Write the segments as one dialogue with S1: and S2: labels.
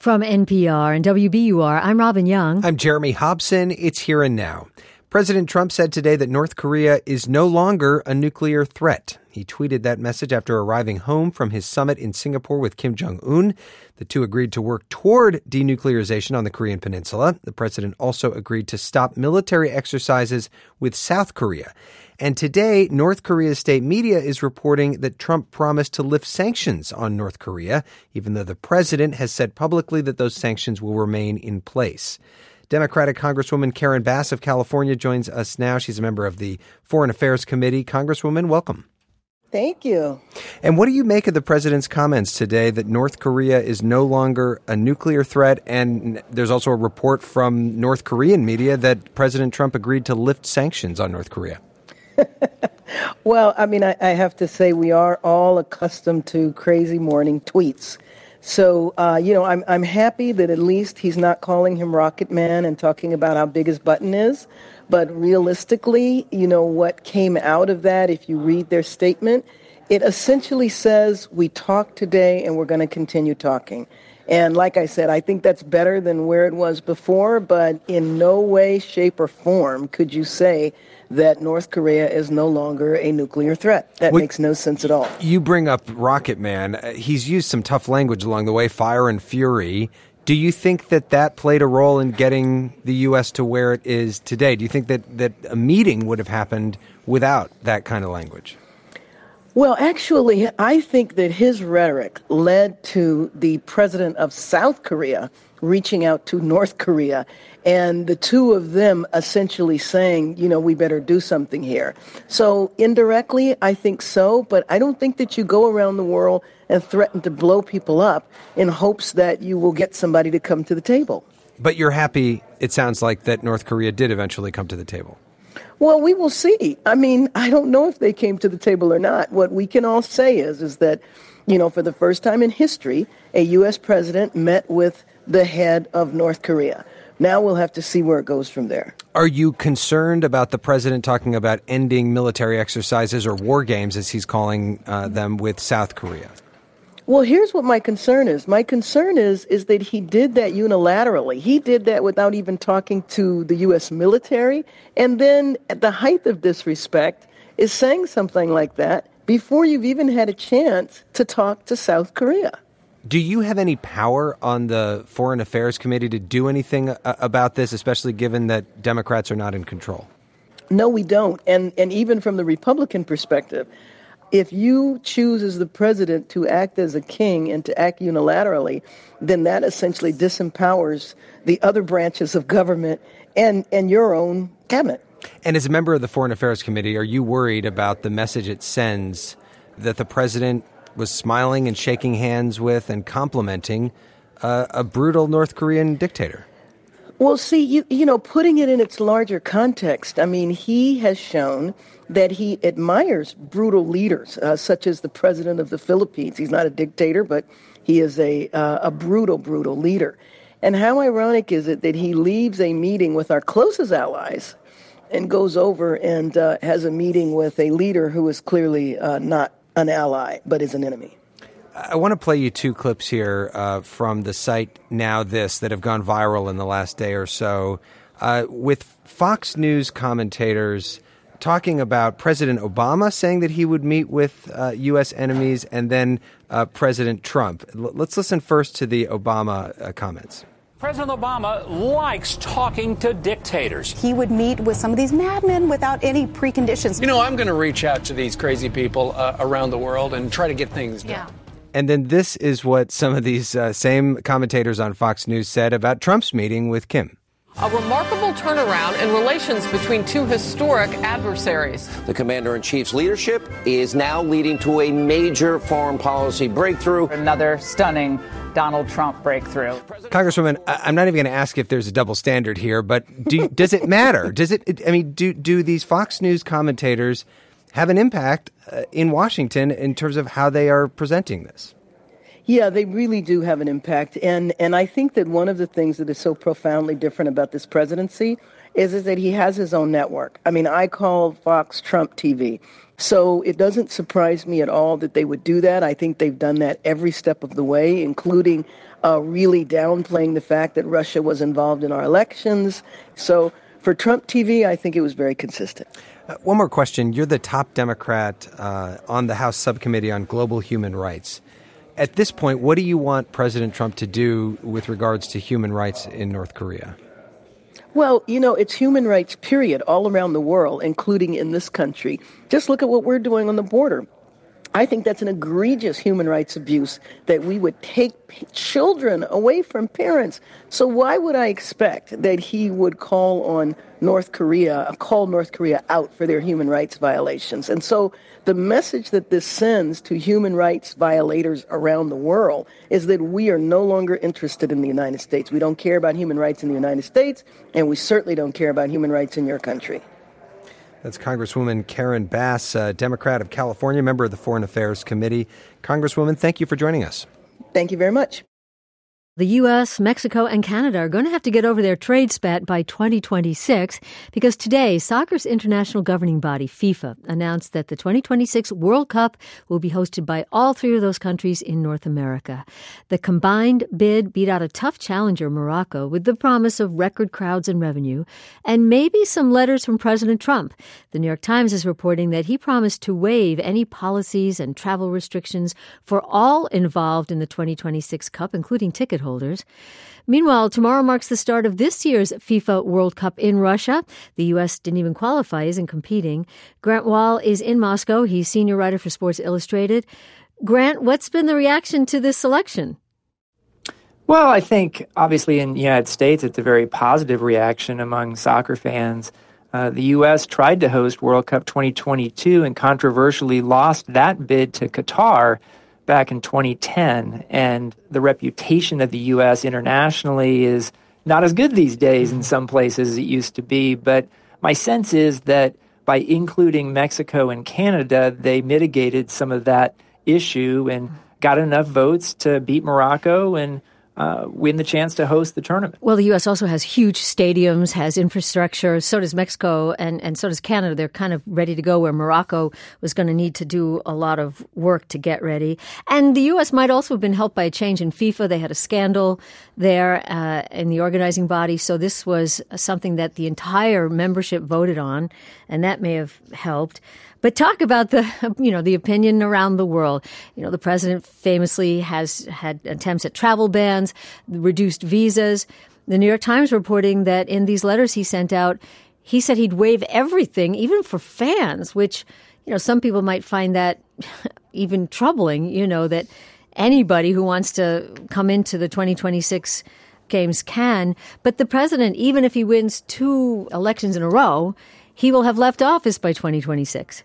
S1: From NPR and WBUR, I'm Robin Young.
S2: I'm Jeremy Hobson. It's Here and Now. President Trump said today that North Korea is no longer a nuclear threat. He tweeted that message after arriving home from his summit in Singapore with Kim Jong-un. The two agreed to work toward denuclearization on the Korean peninsula. The president also agreed to stop military exercises with South Korea. And today, North Korea's state media is reporting that Trump promised to lift sanctions on North Korea, even though the president has said publicly that those sanctions will remain in place. Democratic Congresswoman Karen Bass of California joins us now. She's a member of the Foreign Affairs Committee. Congresswoman, welcome.
S3: Thank you.
S2: And what do you make of the president's comments today that North Korea is no longer a nuclear threat? And there's also a report from North Korean media that President Trump agreed to lift sanctions on North Korea.
S3: Well, I mean, I have to say we are all accustomed to crazy morning tweets. So, I'm happy that at least he's not calling him Rocket Man and talking about how big his button is. But realistically, what came out of that, if you read their statement, it essentially says we talked today and we're going to continue talking. And like I said, I think that's better than where it was before, but in no way, shape, or form could you say that North Korea is no longer a nuclear threat. That makes no sense at all.
S2: You bring up Rocket Man. He's used some tough language along the way, fire and fury. Do you think that played a role in getting the U.S. to where it is today? Do you think that a meeting would have happened without that kind of language?
S3: Well, actually, I think that his rhetoric led to the president of South Korea reaching out to North Korea and the two of them essentially saying, we better do something here. So indirectly, I think so, but I don't think that you go around the world and threaten to blow people up in hopes that you will get somebody to come to the table.
S2: But you're happy, it sounds like, that North Korea did eventually come to the table.
S3: Well, we will see. I mean, I don't know if they came to the table or not. What we can all say is that, for the first time in history, a U.S. president met with the head of North Korea. Now we'll have to see where it goes from there.
S2: Are you concerned about the president talking about ending military exercises or war games, as he's calling them, with South Korea?
S3: Well, here's what my concern is. My concern is that he did that unilaterally. He did that without even talking to the U.S. military. And then at the height of disrespect is saying something like that before you've even had a chance to talk to South Korea.
S2: Do you have any power on the Foreign Affairs Committee to do anything about this, especially given that Democrats are not in control?
S3: No, we don't. And even from the Republican perspective, if you choose as the president to act as a king and to act unilaterally, then that essentially disempowers the other branches of government and your own cabinet.
S2: And as a member of the Foreign Affairs Committee, are you worried about the message it sends that the president was smiling and shaking hands with and complimenting a brutal North Korean dictator?
S3: Well, see, putting it in its larger context, I mean, he has shown that he admires brutal leaders, such as the president of the Philippines. He's not a dictator, but he is a brutal leader. And how ironic is it that he leaves a meeting with our closest allies and goes over and has a meeting with a leader who is clearly not an ally, but is an enemy?
S2: I want to play you two clips here from the site Now This that have gone viral in the last day or so, with Fox News commentators talking about President Obama saying that he would meet with U.S. enemies, and then President Trump. Let's listen first to the Obama comments.
S4: President Obama likes talking to dictators.
S5: He would meet with some of these madmen without any preconditions.
S6: I'm going to reach out to these crazy people around the world and try to get things done.
S5: Yeah.
S2: And then this is what some of these same commentators on Fox News said about Trump's meeting with Kim.
S7: A remarkable turnaround in relations between two historic adversaries.
S8: The commander-in-chief's leadership is now leading to a major foreign policy breakthrough.
S9: Another stunning Donald Trump breakthrough.
S2: Congresswoman, I'm not even going to ask if there's a double standard here, but does it matter? Do these Fox News commentators have an impact in Washington in terms of how they are presenting this?
S3: Yeah, they really do have an impact. And I think that one of the things that is so profoundly different about this presidency is that he has his own network. I mean, I call Fox Trump TV. So it doesn't surprise me at all that they would do that. I think they've done that every step of the way, including really downplaying the fact that Russia was involved in our elections. So for Trump TV, I think it was very consistent.
S2: One more question. You're the top Democrat on the House Subcommittee on Global Human Rights. At this point, what do you want President Trump to do with regards to human rights in North Korea?
S3: Well, it's human rights, period, all around the world, including in this country. Just look at what we're doing on the border. I think that's an egregious human rights abuse that we would take children away from parents. So why would I expect that he would call North Korea out for their human rights violations? And so the message that this sends to human rights violators around the world is that we are no longer interested in the United States. We don't care about human rights in the United States, and we certainly don't care about human rights in your country.
S2: That's Congresswoman Karen Bass, Democrat of California, member of the Foreign Affairs Committee. Congresswoman, thank you for joining us.
S3: Thank you very much.
S1: The U.S., Mexico, and Canada are going to have to get over their trade spat by 2026 because today, soccer's international governing body, FIFA, announced that the 2026 World Cup will be hosted by all three of those countries in North America. The combined bid beat out a tough challenger, Morocco, with the promise of record crowds and revenue, and maybe some letters from President Trump. The New York Times is reporting that he promised to waive any policies and travel restrictions for all involved in the 2026 Cup, including ticket holders. Meanwhile, tomorrow marks the start of this year's FIFA World Cup in Russia. The U.S. didn't even qualify, isn't competing. Grant Wahl is in Moscow. He's senior writer for Sports Illustrated. Grant, what's been the reaction to this selection?
S10: Well, I think obviously in the United States, it's a very positive reaction among soccer fans. The U.S. tried to host World Cup 2022 and controversially lost that bid to Qatar back in 2010, and the reputation of the U.S. internationally is not as good these days in some places as it used to be. But my sense is that by including Mexico and Canada, they mitigated some of that issue and got enough votes to beat Morocco and win the chance to host the tournament.
S1: Well, the U.S. also has huge stadiums, has infrastructure. So does Mexico, and so does Canada. They're kind of ready to go, where Morocco was going to need to do a lot of work to get ready. And the U.S. might also have been helped by a change in FIFA. They had a scandal there in the organizing body. So this was something that the entire membership voted on, and that may have helped. But talk about the opinion around the world. The president famously has had attempts at travel bans, reduced visas. The New York Times reporting that in these letters he sent out, he said he'd waive everything, even for fans, which, some people might find that even troubling, that anybody who wants to come into the 2026 games can. But the president, even if he wins 2 elections in a row, he will have left office by 2026.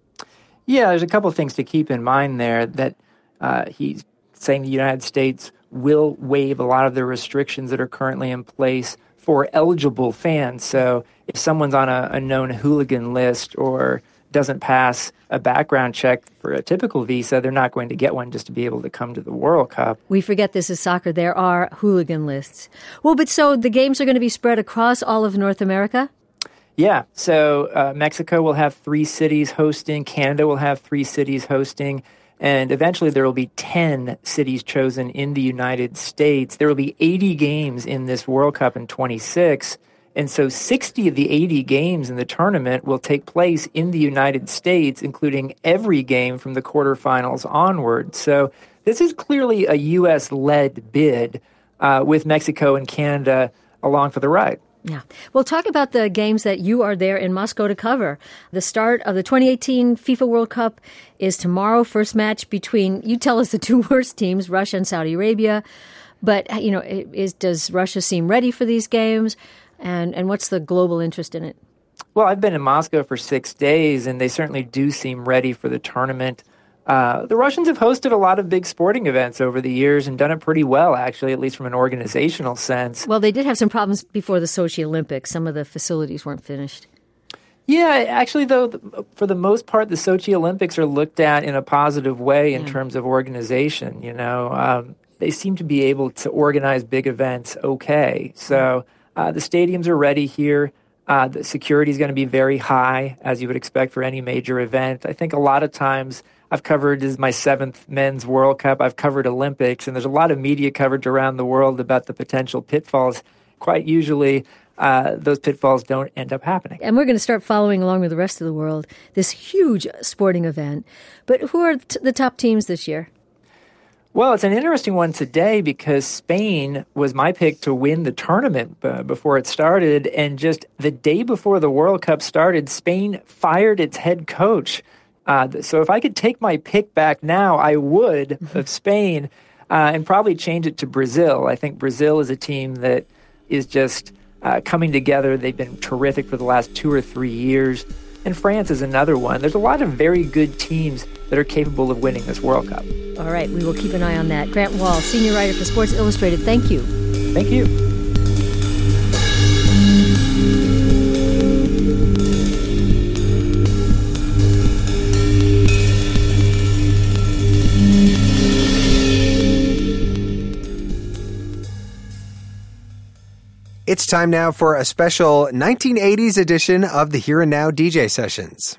S10: Yeah, there's a couple of things to keep in mind there, that he's saying the United States will waive a lot of the restrictions that are currently in place for eligible fans. So if someone's on a known hooligan list or doesn't pass a background check for a typical visa, they're not going to get one just to be able to come to the World Cup.
S1: We forget this is soccer. There are hooligan lists. Well, but so the games are going to be spread across all of North America?
S10: Yeah, so Mexico will have 3 cities hosting, Canada will have 3 cities hosting, and eventually there will be 10 cities chosen in the United States. There will be 80 games in this World Cup in 26, and so 60 of the 80 games in the tournament will take place in the United States, including every game from the quarterfinals onward. So this is clearly a U.S.-led bid with Mexico and Canada along for the ride.
S1: Yeah. Well, talk about the games that you are there in Moscow to cover. The start of the 2018 FIFA World Cup is tomorrow. First match between, you tell us, the 2 worst teams, Russia and Saudi Arabia. But, does Russia seem ready for these games? And what's the global interest in it?
S10: Well, I've been in Moscow for 6 days, and they certainly do seem ready for the tournament. The Russians have hosted a lot of big sporting events over the years and done it pretty well, actually, at least from an organizational sense.
S1: Well, they did have some problems before the Sochi Olympics. Some of the facilities weren't finished.
S10: Yeah, actually, though, for the most part, the Sochi Olympics are looked at in a positive way in terms of organization. They seem to be able to organize big events okay. So the stadiums are ready here. The security is going to be very high, as you would expect for any major event. I think a lot of times I've covered, this is my 7th Men's World Cup. I've covered Olympics, and there's a lot of media coverage around the world about the potential pitfalls. Quite usually, those pitfalls don't end up happening.
S1: And we're going to start following along with the rest of the world, this huge sporting event. But who are the top teams this year?
S10: Well, it's an interesting one today because Spain was my pick to win the tournament before it started. And just the day before the World Cup started, Spain fired its head coach. So if I could take my pick back now, I would of Spain and probably change it to Brazil. I think Brazil is a team that is just coming together. They've been terrific for the last 2 or 3 years. And France is another one. There's a lot of very good teams that are capable of winning this World Cup.
S1: All right, we will keep an eye on that. Grant Wahl, senior writer for Sports Illustrated, thank you.
S10: Thank you.
S2: It's time now for a special 1980s edition of the Here and Now DJ Sessions.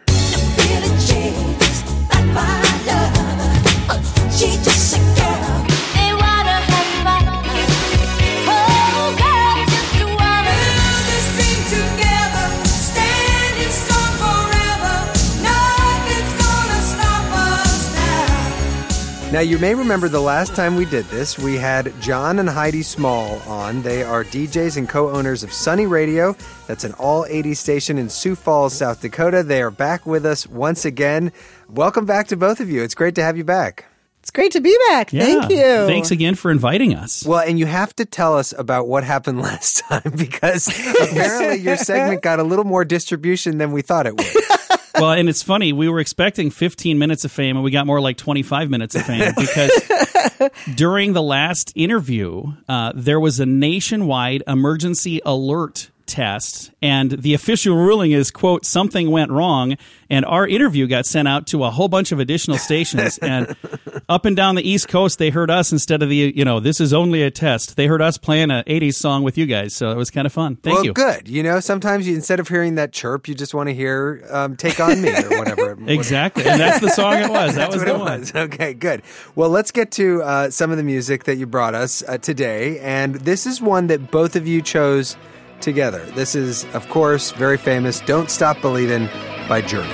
S2: Now, you may remember the last time we did this, we had John and Heidi Small on. They are DJs and co-owners of Sunny Radio. That's an all-80s station in Sioux Falls, South Dakota. They are back with us once again. Welcome back to both of you. It's great to have you back.
S11: It's great to be back.
S12: Yeah.
S11: Thank you.
S12: Thanks again for inviting us.
S2: Well, and you have to tell us about what happened last time because apparently your segment got a little more distribution than we thought it would.
S12: Well, and it's funny, we were expecting 15 minutes of fame, and we got more like 25 minutes of fame because during the last interview, there was a nationwide emergency alert test, and the official ruling is, quote, something went wrong, and our interview got sent out to a whole bunch of additional stations, and up and down the East Coast, they heard us instead of this is only a test. They heard us playing an 80s song with you guys, so it was kind of fun. Thank you.
S2: Well, good. Sometimes instead of hearing that chirp, you just want to hear Take On Me or whatever.
S12: Exactly, and that's the song it was. That was
S2: what
S12: the
S2: it
S12: one.
S2: Was. Okay, good. Well, let's get to some of the music that you brought us today, and this is one that both of you chose together. This is, of course, very famous Don't Stop Believin' by Journey.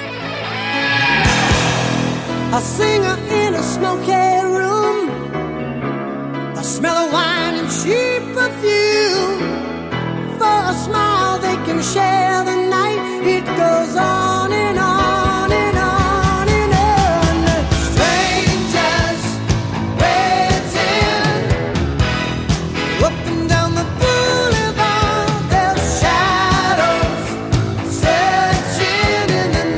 S13: A singer in a smoky room, the smell of wine and cheap perfume. For a smile they can share the night. It goes on and on and on and on. Strangers waiting up and down the boulevard. Their shadows searching in the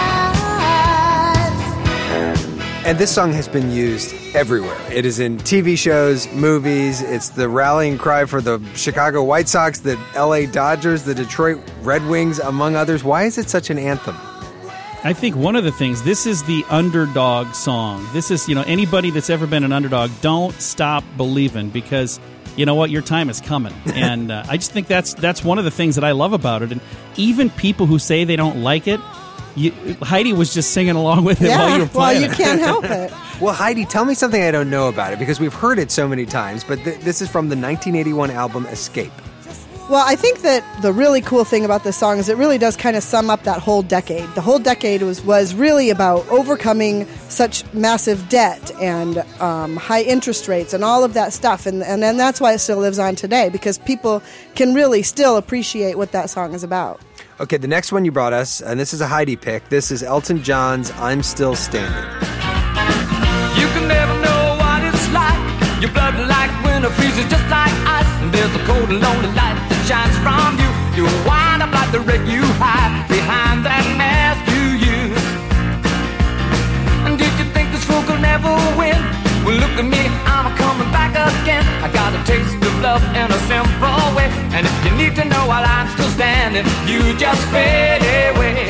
S13: night.
S2: And this song has been used everywhere. It is in TV shows, movies. It's the rallying cry for the Chicago White Sox, the LA Dodgers, the Detroit Red Wings, among others. Why is it such an anthem?
S12: I think one of the things, this is the underdog song. This is, anybody that's ever been an underdog, don't stop believing because, you know what, your time is coming. And I just think that's one of the things that I love about it. And even people who say they don't like it, Heidi was just singing along with it while you were playing.
S11: Well, you can't help it.
S2: Well, Heidi, tell me something I don't know about it, because we've heard it so many times, but this is from the 1981 album Escape.
S11: Well, I think that the really cool thing about this song is it really does kind of sum up that whole decade. The whole decade was really about overcoming such massive debt and high interest rates and all of that stuff. And then that's why it still lives on today, because people can really still appreciate what that song is about.
S2: Okay, the next one you brought us, and this is a Heidi pick. This is Elton John's I'm Still Standing.
S14: You can never know what it's like. Your blood like winter freezes just like ice. And there's a cold and lonely light that shines from you. You wind up like the wreck you hide behind that mask you use. And did you think this fool could never win? Well, look at me, I'm coming back again. I got a taste of love in a simple way. And if you need to know while I'm still standing, you just fade away.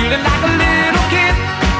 S14: feeling like a little kid.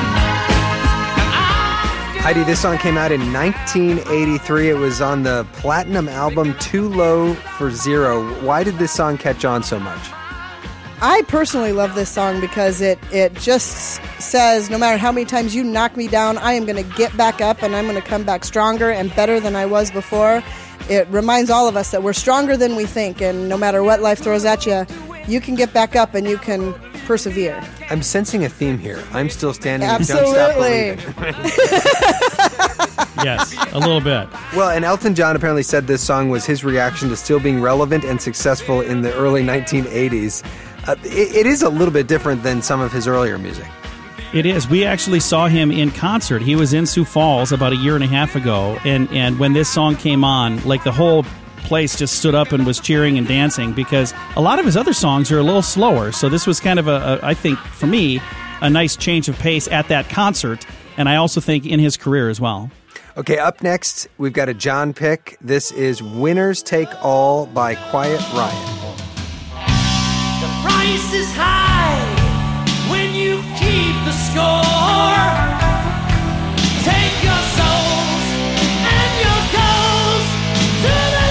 S2: Heidi, this song came out in 1983. It was on the platinum album Too Low for Zero. Why did this song catch on so much?
S11: I personally love this song because it just says, no matter how many times you knock me down, I am going to get back up and I'm going to come back stronger and better than I was before. It reminds all of us that we're stronger than we think, and no matter what life throws at you, you can get back up and you can persevere.
S2: I'm sensing a theme here. I'm still standing.
S11: Absolutely.
S2: And don't stop believing.
S12: Yes, a little bit.
S2: Well, and Elton John apparently said this song was his reaction to still being relevant and successful in the early 1980s. It is a little bit different than some of his earlier music.
S12: It is. We actually saw him in concert. He was in Sioux Falls about a year and a half ago, and when this song came on, like the whole place just stood up and was cheering and dancing, because a lot of his other songs are a little slower. So this was kind of I think, for me, a nice change of pace at that concert, and I also think in his career as well.
S2: Okay, up next, we've got a John pick. This is Winners Take All by Quiet Riot.
S13: The price is high when you keep the score. Take your souls and your goals to the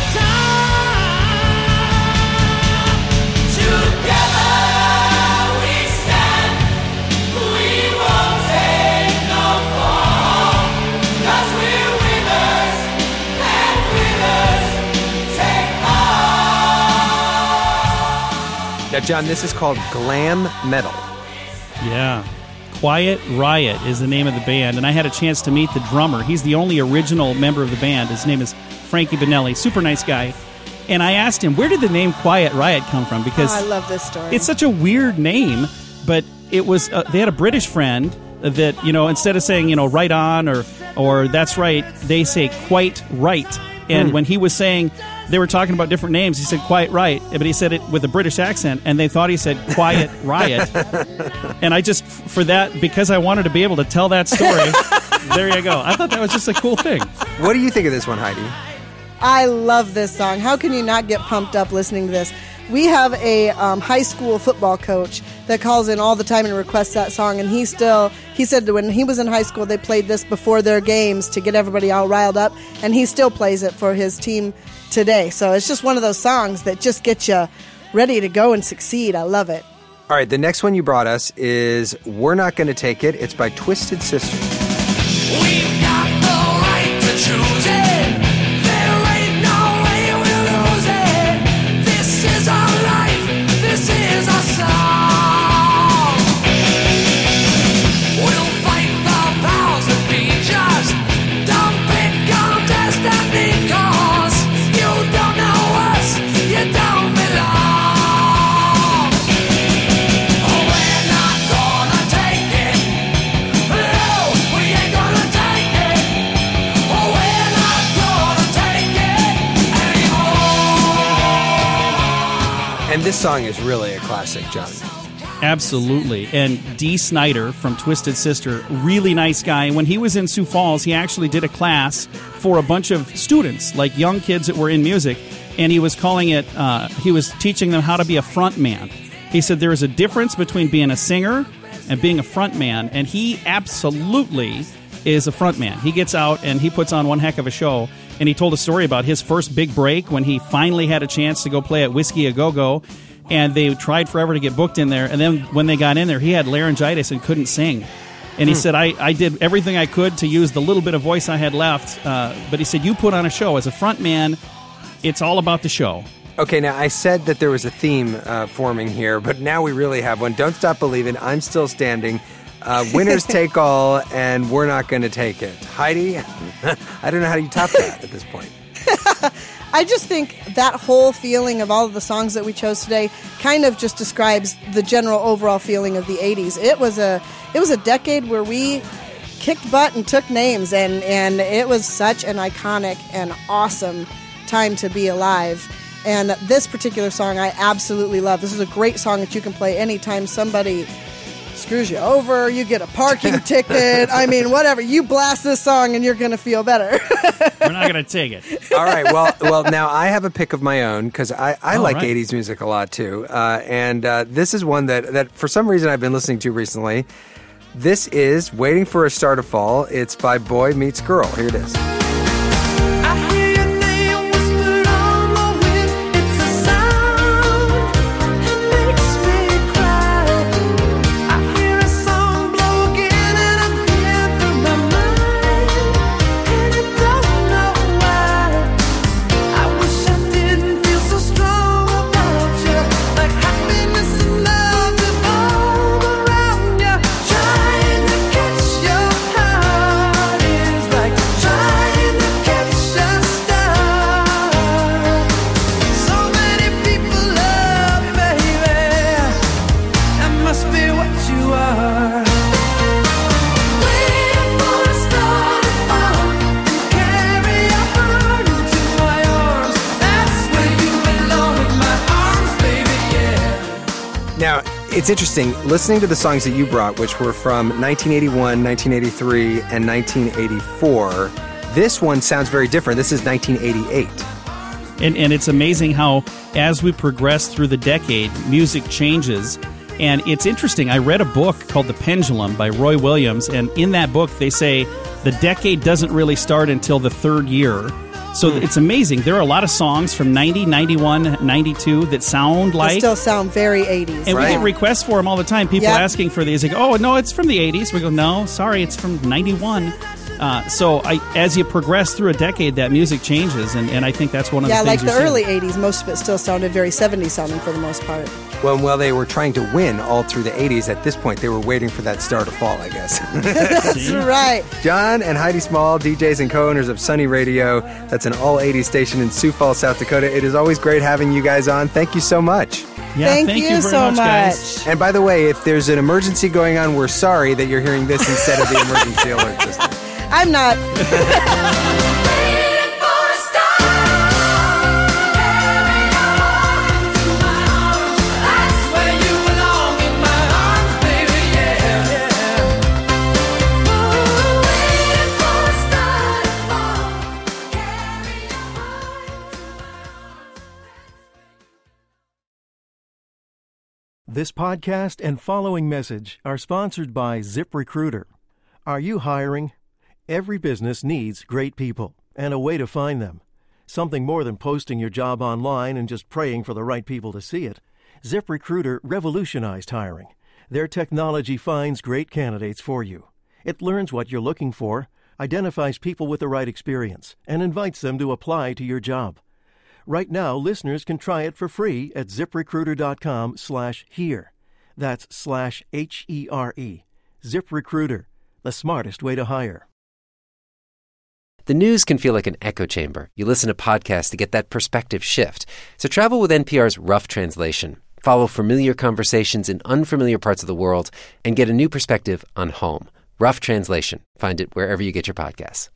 S13: top. Together we stand, we won't take no fall, 'cause we're winners, and winners take all.
S2: Now, John, this is called glam metal.
S12: Yeah. Quiet Riot is the name of the band, and I had a chance to meet the drummer. He's the only original member of the band. His name is Frankie Benelli, super nice guy. And I asked him, where did the name Quiet Riot come from? Because
S11: I love this story.
S12: It's such a weird name, but it was they had a British friend that, instead of saying, right on or that's right, they say quite right. And when he was saying, they were talking about different names, he said quite right, but he said it with a British accent, and they thought he said Quiet Riot. And I just, for that, because I wanted to be able to tell that story, there you go. I thought that was just a cool thing.
S2: What do you think of this one, Heidi?
S11: I love this song. How can you not get pumped up listening to this? We have a high school football coach that calls in all the time and requests that song, and he said that when he was in high school, they played this before their games to get everybody all riled up, and he still plays it for his team today. So it's just one of those songs that just gets you ready to go and succeed. I love it.
S2: All right, the next one you brought us is We're Not Gonna Take It. It's by Twisted Sister.
S13: We've got the right to choose it. There ain't no way we'll lose it. This is our life. This is our song. We'll fight the powers that be just. Don't pick on destiny, 'cause you don't know us. You don't belong. We're not gonna take it. No, we ain't gonna take it. We're not gonna take it anymore.
S2: And this song is really a classic, John.
S12: Absolutely. And Dee Snider from Twisted Sister, really nice guy. When he was in Sioux Falls, he actually did a class for a bunch of students, like young kids that were in music, and he was calling it, he was teaching them how to be a front man. He said there is a difference between being a singer and being a front man, and he absolutely is a front man. He gets out and he puts on one heck of a show, and he told a story about his first big break when he finally had a chance to go play at Whiskey A Go-Go, and they tried forever to get booked in there, and then when they got in there, he had laryngitis and couldn't sing. And he said, I did everything I could to use the little bit of voice I had left, but he said, you put on a show. As a front man, it's all about the show.
S2: Okay, now I said that there was a theme forming here, but now we really have one. Don't Stop Believing, I'm Still Standing, Winners Take All, and We're Not Going to Take It. Heidi, I don't know how you top that at this point.
S11: I just think that whole feeling of all of the songs that we chose today kind of just describes the general overall feeling of the 80s. It was a decade where we kicked butt and took names, and it was such an iconic and awesome time to be alive. And this particular song I absolutely love. This is a great song that you can play anytime somebody screws you over, you get a parking ticket. I mean, whatever. You blast this song and you're going to feel better.
S12: We're not going to take it.
S2: All right. Well, now I have a pick of my own because I like
S12: right.
S2: 80s music a lot too. And this is one that for some reason I've been listening to recently. This is Waiting for a Star to Fall. It's by Boy Meets Girl. Here it is. Now, it's interesting, listening to the songs that you brought, which were from 1981, 1983, and 1984, this one sounds very different. This is 1988.
S12: And it's amazing how, as we progress through the decade, music changes. And it's interesting. I read a book called The Pendulum by Roy Williams, and in that book they say the decade doesn't really start until the third year. So it's amazing. There are a lot of songs from 90, 91, 92 that sound like...
S11: They still sound very 80s.
S12: And we get requests for them all the time. People
S11: Yep.
S12: asking for these. They go, oh, no, it's from the 80s. We go, no, sorry, it's from 91. So as you progress through a decade, that music changes, and I think that's one of the things
S11: like the
S12: you're
S11: early
S12: seeing.
S11: 80s, most of it still sounded very 70s sounding for the most part.
S2: Well, they were trying to win all through the 80s. At this point, they were waiting for that star to fall, I guess.
S11: That's right.
S2: John and Heidi Small, DJs and co-owners of Sunny Radio. That's an all-80s station in Sioux Falls, South Dakota. It is always great having you guys on. Thank you so much.
S12: Yeah,
S11: Thank
S12: you
S11: you
S12: very
S11: so
S12: much, guys.
S2: And by the way, if there's an emergency going on, we're sorry that you're hearing this instead of the emergency alert system.
S11: I'm not.
S15: This podcast and following message are sponsored by ZipRecruiter. Are you hiring? Every business needs great people and a way to find them. Something more than posting your job online and just praying for the right people to see it. ZipRecruiter revolutionized hiring. Their technology finds great candidates for you. It learns what you're looking for, identifies people with the right experience, and invites them to apply to your job. Right now, listeners can try it for free at ZipRecruiter.com/here. That's /HERE. ZipRecruiter, the smartest way to hire.
S16: The news can feel like an echo chamber. You listen to podcasts to get that perspective shift. So travel with NPR's Rough Translation. Follow familiar conversations in unfamiliar parts of the world and get a new perspective on home. Rough Translation. Find it wherever you get your podcasts.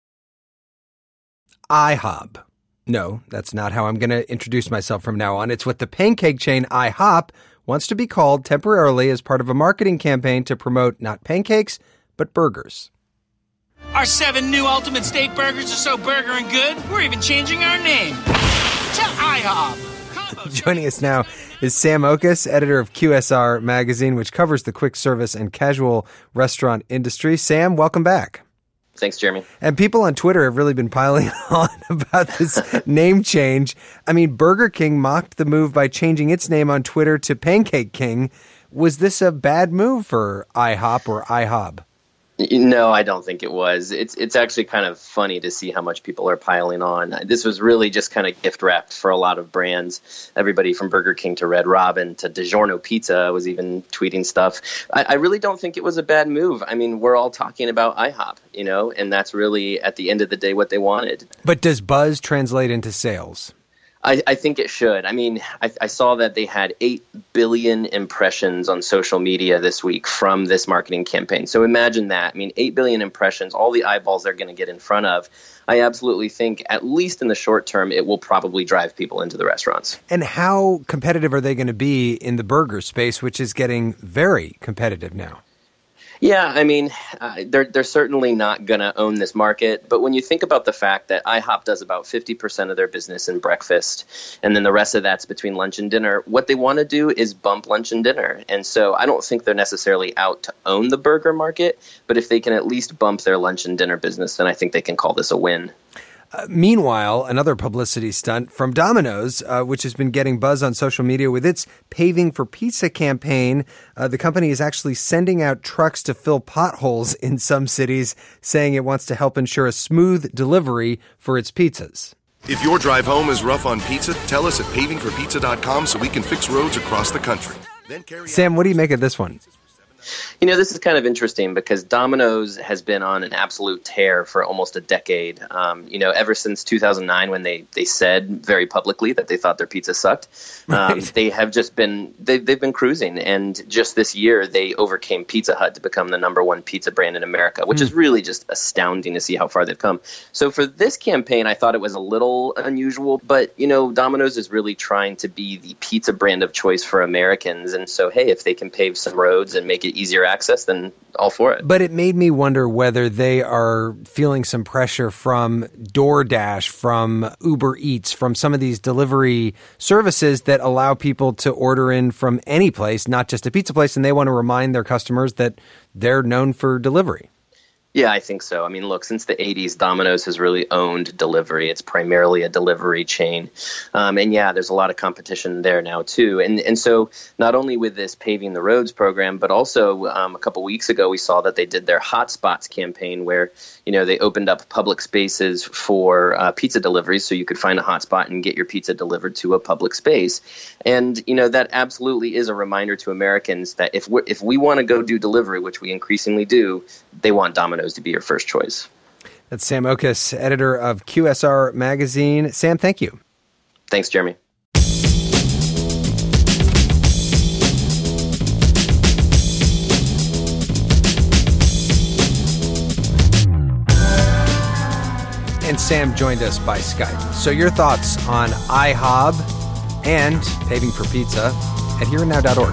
S2: IHOB. No, that's not how I'm going to introduce myself from now on. It's what the pancake chain IHOP wants to be called temporarily as part of a marketing campaign to promote not pancakes, but burgers.
S17: Our 7 new Ultimate Steak Burgers are so burger and good, we're even changing our name to IHOP.
S2: Joining us now is Sam Okus, editor of QSR Magazine, which covers the quick service and casual restaurant industry. Sam, welcome back.
S18: Thanks, Jeremy.
S2: And people on Twitter have really been piling on about this name change. I mean, Burger King mocked the move by changing its name on Twitter to Pancake King. Was this a bad move for IHOP or IHOB?
S18: No, I don't think it was. It's actually kind of funny to see how much people are piling on. This was really just kind of gift wrapped for a lot of brands. Everybody from Burger King to Red Robin to DiGiorno Pizza was even tweeting stuff. I really don't think it was a bad move. I mean, we're all talking about IHOP, and that's really at the end of the day what they wanted.
S2: But does buzz translate into sales?
S18: I think it should. I mean, I saw that they had 8 billion impressions on social media this week from this marketing campaign. So imagine that. I mean, 8 billion impressions, all the eyeballs they're going to get in front of. I absolutely think, at least in the short term, it will probably drive people into the restaurants.
S2: And how competitive are they going to be in the burger space, which is getting very competitive now?
S18: Yeah, I mean, they're certainly not going to own this market. But when you think about the fact that IHOP does about 50% of their business in breakfast, and then the rest of that's between lunch and dinner, what they want to do is bump lunch and dinner. And so I don't think they're necessarily out to own the burger market, but if they can at least bump their lunch and dinner business, then I think they can call this a win.
S2: Meanwhile, another publicity stunt from Domino's, which has been getting buzz on social media with its Paving for Pizza campaign. The company is actually sending out trucks to fill potholes in some cities, saying it wants to help ensure a smooth delivery for its pizzas.
S19: If your drive home is rough on pizza, tell us at pavingforpizza.com so we can fix roads across the country.
S2: Sam, what do you make of this one?
S18: You know, this is kind of interesting because Domino's has been on an absolute tear for almost a decade. Ever since 2009, when they said very publicly that they thought their pizza sucked, they have just been they've been cruising. And just this year, they overcame Pizza Hut to become the #1 pizza brand in America, which is really just astounding to see how far they've come. So for this campaign, I thought it was a little unusual, but Domino's is really trying to be the pizza brand of choice for Americans. And so, hey, if they can pave some roads and make it easier access, then all for it.
S2: But it made me wonder whether they are feeling some pressure from DoorDash, from Uber Eats, from some of these delivery services that allow people to order in from any place, not just a pizza place, and they want to remind their customers that they're known for delivery.
S18: Yeah, I think so. I mean, look, since the 80s, Domino's has really owned delivery. It's primarily a delivery chain. And yeah, there's a lot of competition there now, too. And so not only with this Paving the Roads program, but also a couple weeks ago, we saw that they did their Hotspots campaign where, they opened up public spaces for pizza deliveries so you could find a hotspot and get your pizza delivered to a public space. And, that absolutely is a reminder to Americans that if we want to go do delivery, which we increasingly do, they want Domino's to be your first choice.
S2: That's Sam Okus, editor of QSR Magazine. Sam, thank you.
S18: Thanks, Jeremy.
S2: And Sam joined us by Skype. So your thoughts on IHOB and Paving for Pizza at hereandnow.org.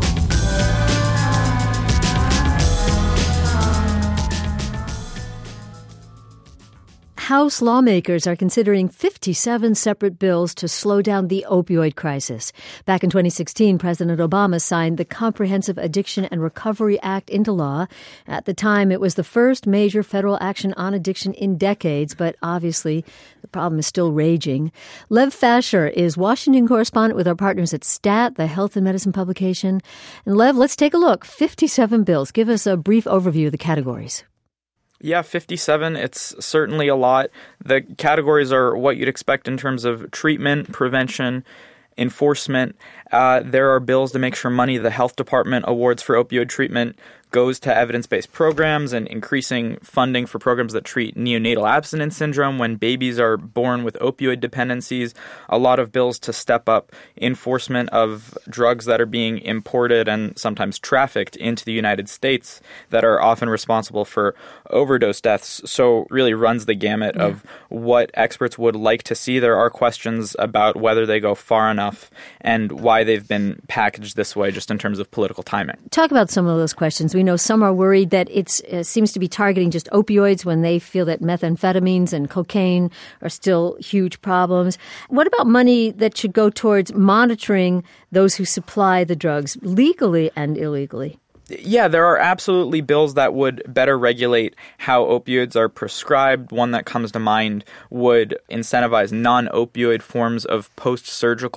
S1: House lawmakers are considering 57 separate bills to slow down the opioid crisis. Back in 2016, President Obama signed the Comprehensive Addiction and Recovery Act into law. At the time, it was the first major federal action on addiction in decades, but obviously the problem is still raging. Lev Fasher is Washington correspondent with our partners at STAT, the health and medicine publication. And Lev, let's take a look. 57 bills. Give us a brief overview of the categories.
S20: Yeah, 57. It's certainly a lot. The categories are what you'd expect in terms of treatment, prevention, enforcement. There are bills to make sure money the health department awards for opioid treatment goes to evidence-based programs and increasing funding for programs that treat neonatal abstinence syndrome when babies are born with opioid dependencies. A lot of bills to step up enforcement of drugs that are being imported and sometimes trafficked into the United States that are often responsible for overdose deaths. So really runs the gamut of what experts would like to see. There are questions about whether they go far enough and why they've been packaged this way just in terms of political timing.
S1: Talk about some of those questions. We know some are worried that it seems to be targeting just opioids when they feel that methamphetamines and cocaine are still huge problems. What about money that should go towards monitoring those who supply the drugs legally and illegally?
S20: Yeah, there are absolutely bills that would better regulate how opioids are prescribed. One that comes to mind would incentivize non-opioid forms of post-surgical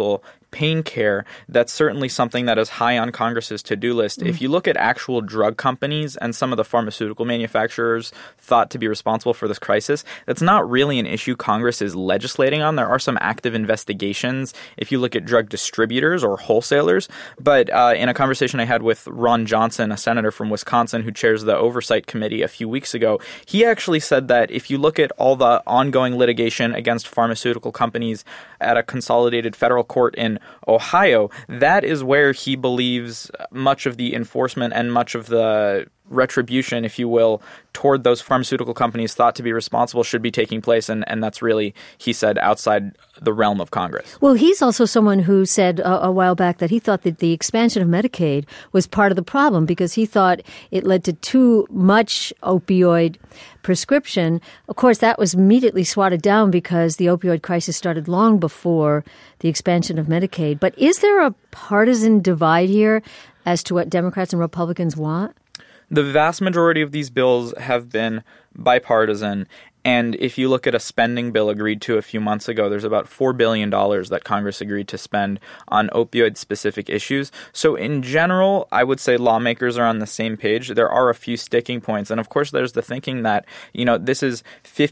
S20: pain care, that's certainly something that is high on Congress's to-do list. If you look at actual drug companies and some of the pharmaceutical manufacturers thought to be responsible for this crisis, that's not really an issue Congress is legislating on. There are some active investigations if you look at drug distributors or wholesalers. But in a conversation I had with Ron Johnson, a senator from Wisconsin who chairs the Oversight Committee a few weeks ago, he actually said that if you look at all the ongoing litigation against pharmaceutical companies at a consolidated federal court in Ohio, that is where he believes much of the enforcement and much of the retribution, if you will, toward those pharmaceutical companies thought to be responsible should be taking place. And that's really, he said, outside the realm of Congress.
S1: Well, he's also someone who said a while back that he thought that the expansion of Medicaid was part of the problem because he thought it led to too much opioid prescription. Of course, that was immediately swatted down because the opioid crisis started long before the expansion of Medicaid. But is there a partisan divide here as to what Democrats and Republicans want?
S20: The vast majority of these bills have been bipartisan. And if you look at a spending bill agreed to a few months ago, there's about $4 billion that Congress agreed to spend on opioid-specific issues. So in general, I would say lawmakers are on the same page. There are a few sticking points. And of course, there's the thinking that, this is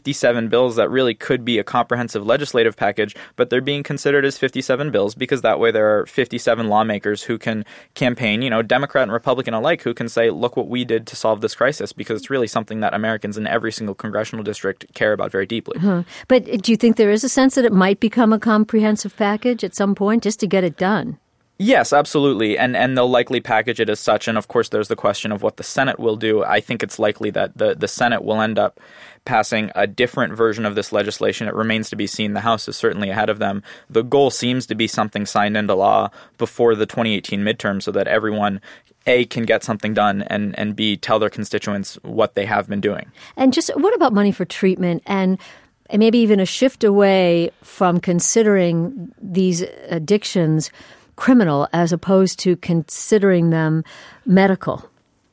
S20: 57 bills that really could be a comprehensive legislative package, but they're being considered as 57 bills because that way there are 57 lawmakers who can campaign, Democrat and Republican alike, who can say, look what we did to solve this crisis, because it's really something that Americans in every single congressional district care about very deeply.
S1: But do you think there is a sense that it might become a comprehensive package at some point just to get it done?
S20: Yes, absolutely. And they'll likely package it as such. And of course, there's the question of what the Senate will do. I think it's likely that the Senate will end up passing a different version of this legislation. It remains to be seen. The House is certainly ahead of them. The goal seems to be something signed into law before the 2018 midterm so that everyone A, can get something done, and B, tell their constituents what they have been doing.
S1: And just what about money for treatment and maybe even a shift away from considering these addictions criminal as opposed to considering them medical?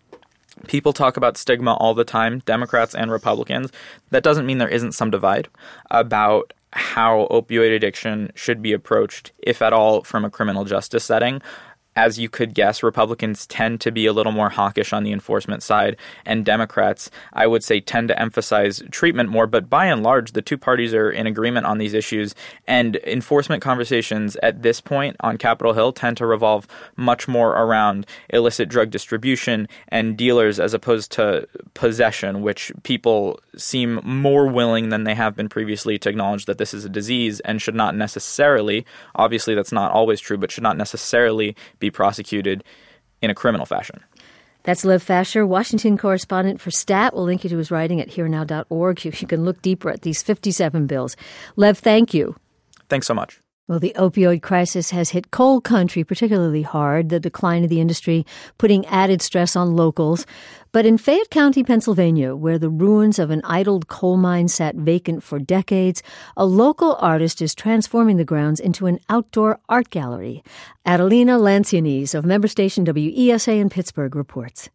S20: People talk about stigma all the time, Democrats and Republicans. That doesn't mean there isn't some divide about how opioid addiction should be approached, if at all, from a criminal justice setting. As you could guess, Republicans tend to be a little more hawkish on the enforcement side, and Democrats, I would say, tend to emphasize treatment more. But by and large, the two parties are in agreement on these issues, and enforcement conversations at this point on Capitol Hill tend to revolve much more around illicit drug distribution and dealers as opposed to possession, which people seem more willing than they have been previously to acknowledge that this is a disease and should not necessarily, obviously that's not always true, but should not necessarily be prosecuted in a criminal fashion.
S1: That's Lev Fasher, Washington correspondent for STAT. We'll link you to his writing at herenow.org. You can look deeper at these 57 bills. Lev, thank you.
S20: Thanks so much.
S1: Well, the opioid crisis has hit coal country particularly hard, the decline of the industry putting added stress on locals. But in Fayette County, Pennsylvania, where the ruins of an idled coal mine sat vacant for decades, a local artist is transforming the grounds into an outdoor art gallery. Adelina Lancianese of member station WESA in Pittsburgh reports.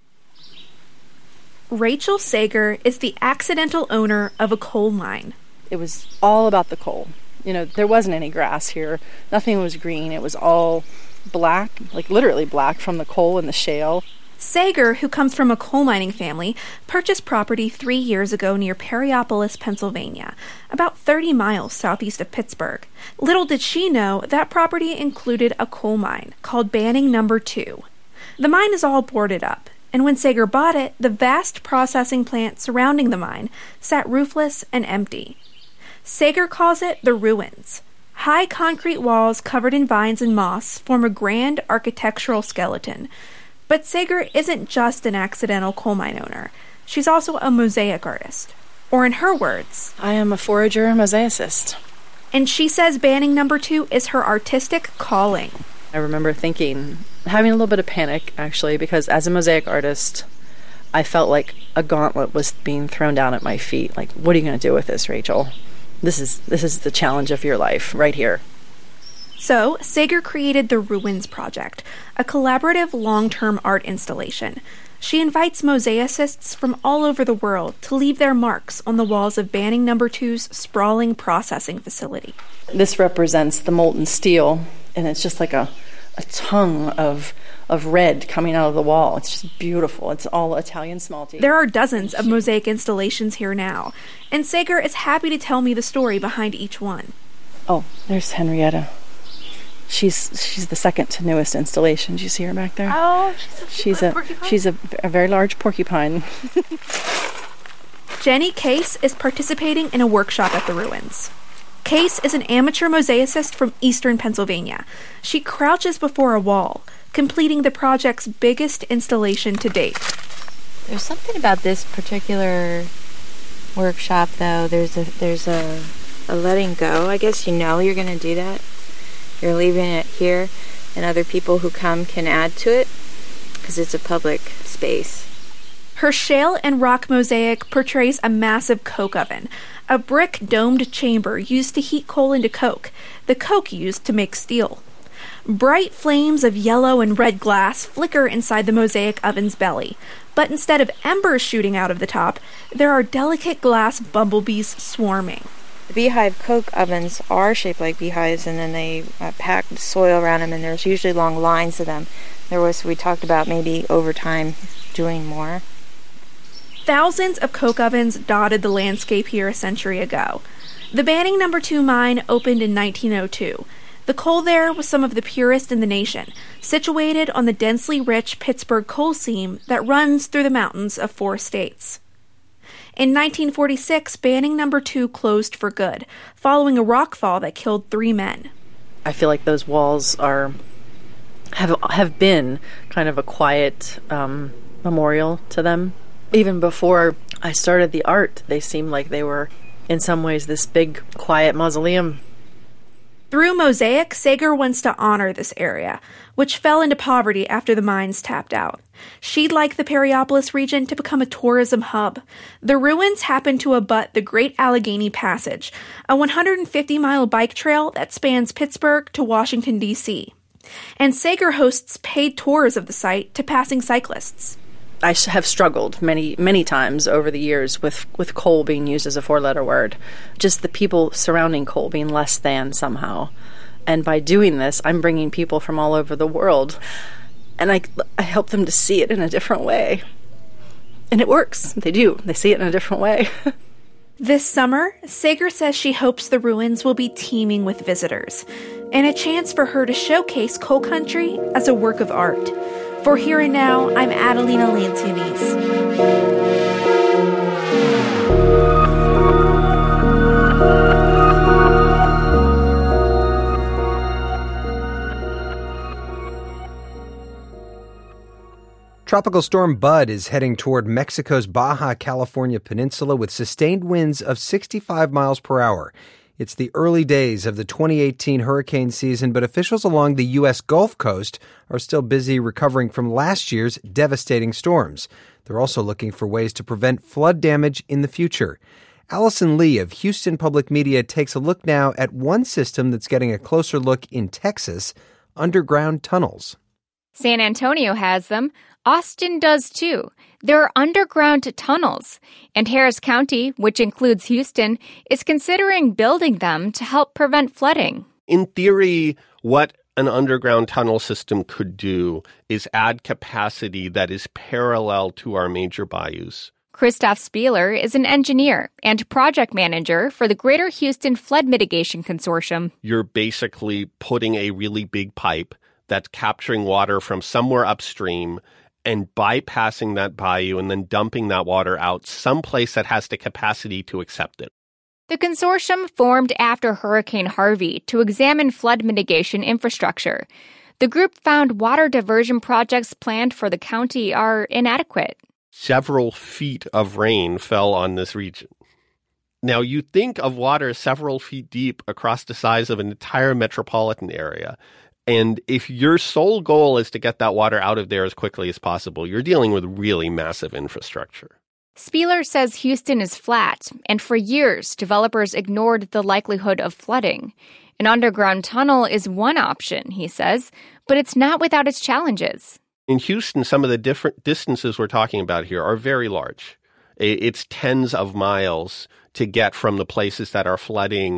S21: Rachel Sager is the accidental owner of a coal mine.
S22: It was all about the coal. There wasn't any grass here. Nothing was green. It was all black, like literally black from the coal and the shale.
S21: Sager, who comes from a coal mining family, purchased property 3 years ago near Perryopolis, Pennsylvania, about 30 miles southeast of Pittsburgh. Little did she know that property included a coal mine called Banning No. 2. The mine is all boarded up, and when Sager bought it, the vast processing plant surrounding the mine sat roofless and empty. Sager calls it the ruins. High concrete walls covered in vines and moss form a grand architectural skeleton. But Sager isn't just an accidental coal mine owner. She's also a mosaic artist. Or in her words,
S22: I am a forager mosaicist.
S21: And she says Banning No. 2 is her artistic calling.
S22: I remember having a little bit of panic, actually, because as a mosaic artist, I felt like a gauntlet was being thrown down at my feet. Like, what are you going to do with this, Rachel? This is the challenge of your life, right here.
S21: So, Sager created the Ruins Project, a collaborative long-term art installation. She invites mosaicists from all over the world to leave their marks on the walls of Banning No. 2's sprawling processing facility.
S22: This represents the molten steel and it's just like a tongue of red coming out of the wall. It's just beautiful. It's all Italian smalty.
S21: There are dozens of mosaic installations here now, and Sager is happy to tell me the story behind each one.
S22: Oh, there's Henrietta. She's the second to newest installation. Do you see her back there?
S21: Oh,
S22: she's a very large porcupine.
S21: Jenny Case is participating in a workshop at the ruins. Case is an amateur mosaicist from eastern Pennsylvania. She crouches before a wall, completing the project's biggest installation to date.
S4: There's something about this particular workshop, though. There's a letting go. I guess you're going to do that. You're leaving it here, and other people who come can add to it because it's a public space.
S21: Her shale and rock mosaic portrays a massive coke oven, a brick domed chamber used to heat coal into coke, the coke used to make steel. Bright flames of yellow and red glass flicker inside the mosaic oven's belly, but instead of embers shooting out of the top, there are delicate glass bumblebees swarming.
S4: The beehive coke ovens are shaped like beehives, and then they pack soil around them, and there's usually long lines of them. We talked about maybe over time doing more.
S21: Thousands of coke ovens dotted the landscape here a century ago. The Banning No. 2 mine opened in 1902. The coal there was some of the purest in the nation, situated on the densely rich Pittsburgh coal seam that runs through the mountains of 4 states. In 1946, Banning No. 2 closed for good, following a rockfall that killed 3 men.
S22: I feel like those walls have been kind of a quiet memorial to them. Even before I started the art, they seemed like they were, in some ways, this big, quiet mausoleum.
S21: Through Mosaic, Sager wants to honor this area, which fell into poverty after the mines tapped out. She'd like the Perryopolis region to become a tourism hub. The ruins happen to abut the Great Allegheny Passage, a 150-mile bike trail that spans Pittsburgh to Washington, D.C. And Sager hosts paid tours of the site to passing cyclists.
S22: I have struggled many times over the years with coal being used as a 4-letter word. Just the people surrounding coal being less than somehow. And by doing this, I'm bringing people from all over the world. And I help them to see it in a different way. And it works. They do. They see it in a different way.
S21: This summer, Sager says she hopes the ruins will be teeming with visitors, and a chance for her to showcase coal country as a work of art. For Here and Now, I'm Adelina Lancianese.
S2: Tropical storm Bud is heading toward Mexico's Baja California peninsula with sustained winds of 65 miles per hour. It's the early days of the 2018 hurricane season, but officials along the U.S. Gulf Coast are still busy recovering from last year's devastating storms. They're also looking for ways to prevent flood damage in the future. Allison Lee of Houston Public Media takes a look now at one system that's getting a closer look in Texas, underground tunnels.
S6: San Antonio has them. Austin does too. There are underground tunnels, and Harris County, which includes Houston, is considering building them to help prevent flooding.
S23: In theory, what an underground tunnel system could do is add capacity that is parallel to our major bayous.
S6: Christoph Spieler is an engineer and project manager for the Greater Houston Flood Mitigation Consortium.
S23: You're basically putting a really big pipe that's capturing water from somewhere upstream and bypassing that bayou and then dumping that water out someplace that has the capacity to accept it.
S6: The consortium formed after Hurricane Harvey to examine flood mitigation infrastructure. The group found water diversion projects planned for the county are inadequate.
S23: Several feet of rain fell on this region. Now, you think of water several feet deep across the size of an entire metropolitan area. And if your sole goal is to get that water out of there as quickly as possible, you're dealing with really massive infrastructure.
S6: Spieler says Houston is flat, and for years, developers ignored the likelihood of flooding. An underground tunnel is one option, he says, but it's not without its challenges.
S23: In Houston, some of the different distances we're talking about here are very large. It's tens of miles to get from the places that are flooding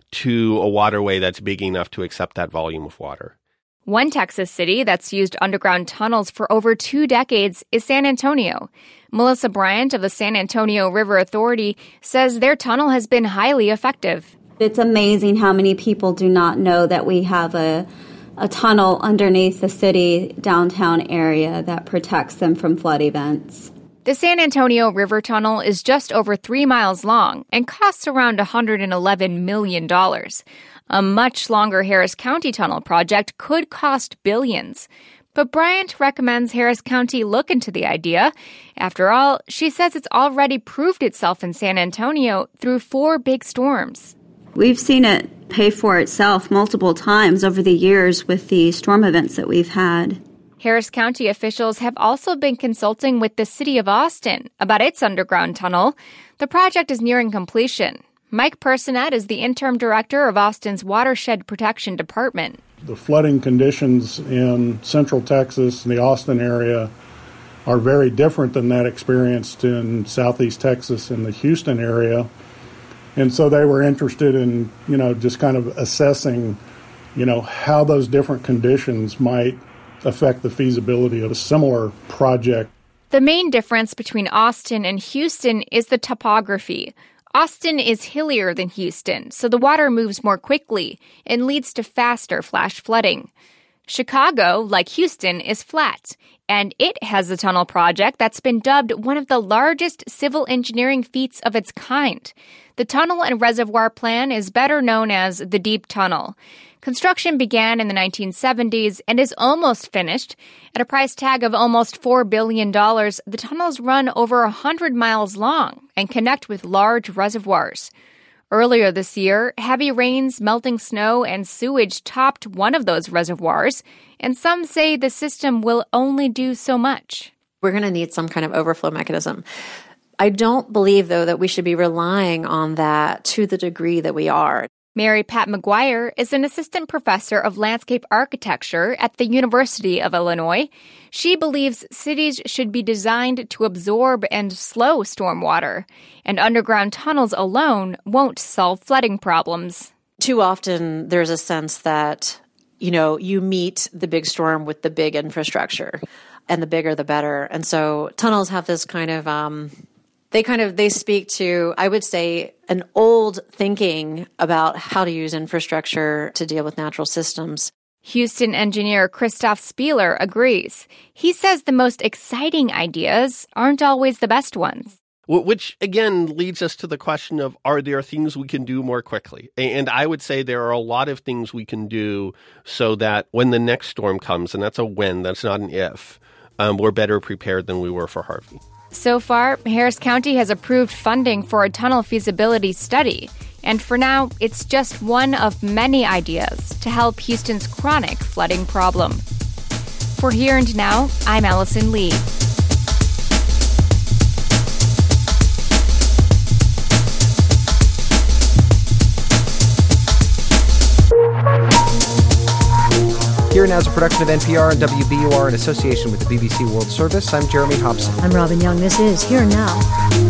S23: to a waterway that's big enough to accept that volume of water.
S6: One Texas city that's used underground tunnels for over 2 decades is San Antonio. Melissa Bryant of the San Antonio River Authority says their tunnel has been highly effective.
S5: It's amazing how many people do not know that we have a tunnel underneath the city downtown area that protects them from flood events.
S6: The San Antonio River Tunnel is just over 3 miles long and costs around $111 million. A much longer Harris County Tunnel project could cost billions. But Bryant recommends Harris County look into the idea. After all, she says it's already proved itself in San Antonio through 4 big storms.
S5: We've seen it pay for itself multiple times over the years with the storm events that we've had.
S6: Harris County officials have also been consulting with the city of Austin about its underground tunnel. The project is nearing completion. Mike Personette is the interim director of Austin's Watershed Protection Department.
S7: The flooding conditions in central Texas and the Austin area are very different than that experienced in southeast Texas and the Houston area. And so they were interested in, just kind of assessing, how those different conditions might affect the feasibility of a similar project.
S6: The main difference between Austin and Houston is the topography. Austin is hillier than Houston, so the water moves more quickly and leads to faster flash flooding. Chicago, like Houston, is flat, and it has a tunnel project that's been dubbed one of the largest civil engineering feats of its kind. The Tunnel and Reservoir Plan is better known as the Deep Tunnel. Construction began in the 1970s and is almost finished. At a price tag of almost $4 billion, the tunnels run over 100 miles long and connect with large reservoirs. Earlier this year, heavy rains, melting snow, and sewage topped one of those reservoirs, and some say the system will only do so much.
S8: We're going to need some kind of overflow mechanism. I don't believe, though, that we should be relying on that to the degree that we are.
S6: Mary Pat McGuire is an assistant professor of landscape architecture at the University of Illinois. She believes cities should be designed to absorb and slow stormwater, and underground tunnels alone won't solve flooding problems.
S8: Too often there's a sense that, you meet the big storm with the big infrastructure, and the bigger the better. And so tunnels have this kind of they speak to, I would say, an old thinking about how to use infrastructure to deal with natural systems.
S6: Houston engineer Christoph Spieler agrees. He says the most exciting ideas aren't always the best ones.
S23: Which, again, leads us to the question of, are there things we can do more quickly? And I would say there are a lot of things we can do so that when the next storm comes, and that's a when, that's not an if, we're better prepared than we were for Harvey.
S6: So far, Harris County has approved funding for a tunnel feasibility study. And for now, it's just one of many ideas to help Houston's chronic flooding problem. For Here and Now, I'm Allison Lee.
S2: Here Now is a production of NPR and WBUR in association with the BBC World Service. I'm Jeremy Hobson.
S1: I'm Robin Young. This is Here Now.